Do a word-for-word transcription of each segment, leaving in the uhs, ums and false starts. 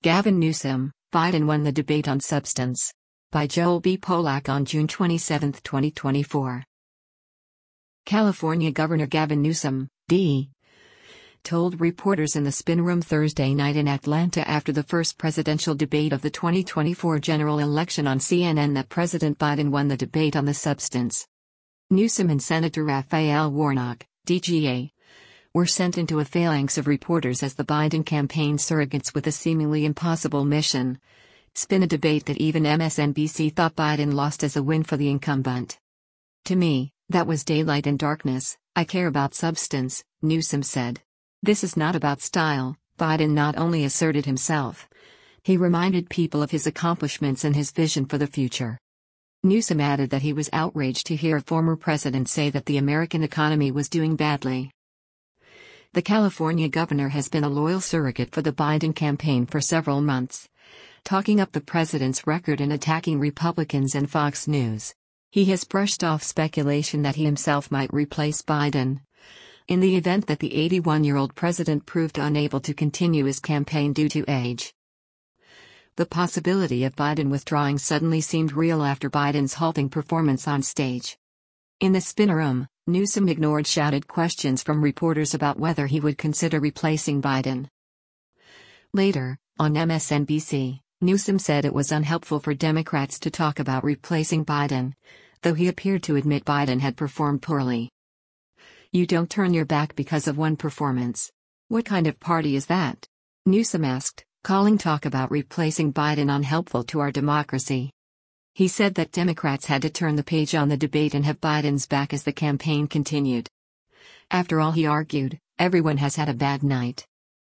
Gavin Newsom, Biden won the debate on substance. By Joel B. Polak on June twenty-seventh, twenty twenty-four. California Governor Gavin Newsom, D. told reporters in the spin room Thursday night in Atlanta after the first presidential debate of the twenty twenty-four general election on C N N that President Biden won the debate on the substance. Newsom and Senator Raphael Warnock, D G A, were sent into a phalanx of reporters as the Biden campaign surrogates with a seemingly impossible mission: spin a debate that even M S N B C thought Biden lost as a win for the incumbent. "To me, that was daylight and darkness. I care about substance," Newsom said. "This is not about style." Biden not only asserted himself, he reminded people of his accomplishments and his vision for the future. Newsom added that he was outraged to hear a former president say that the American economy was doing badly. The California governor has been a loyal surrogate for the Biden campaign for several months, talking up the president's record and attacking Republicans and Fox News. He has brushed off speculation that he himself might replace Biden in the event that the eighty-one-year-old president proved unable to continue his campaign due to age. The possibility of Biden withdrawing suddenly seemed real after Biden's halting performance on stage. In the spin room, Newsom ignored shouted questions from reporters about whether he would consider replacing Biden. Later, on M S N B C, Newsom said it was unhelpful for Democrats to talk about replacing Biden, though he appeared to admit Biden had performed poorly. "You don't turn your back because of one performance. What kind of party is that?" Newsom asked, calling talk about replacing Biden unhelpful to our democracy. He said that Democrats had to turn the page on the debate and have Biden's back as the campaign continued. "After all," he argued, "everyone has had a bad night.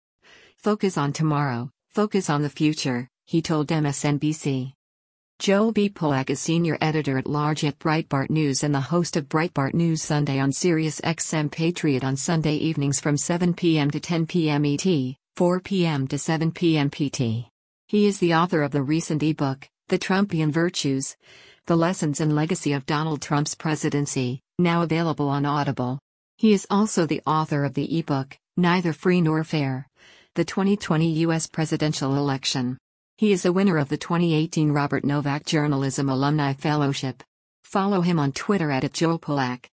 Focus on tomorrow, focus on the future," he told M S N B C. Joel B. Polak is senior editor-at-large at Breitbart News and the host of Breitbart News Sunday on Sirius X M Patriot on Sunday evenings from seven p m to ten p m E T, four p m to seven p m P T. He is the author of the recent ebook, The Trumpian Virtues: The Lessons and Legacy of Donald Trump's Presidency, now available on Audible. He is also the author of the ebook, Neither Free Nor Fair: The twenty twenty U S Presidential Election. He is a winner of the twenty eighteen Robert Novak Journalism Alumni Fellowship. Follow him on Twitter at Joel Polak.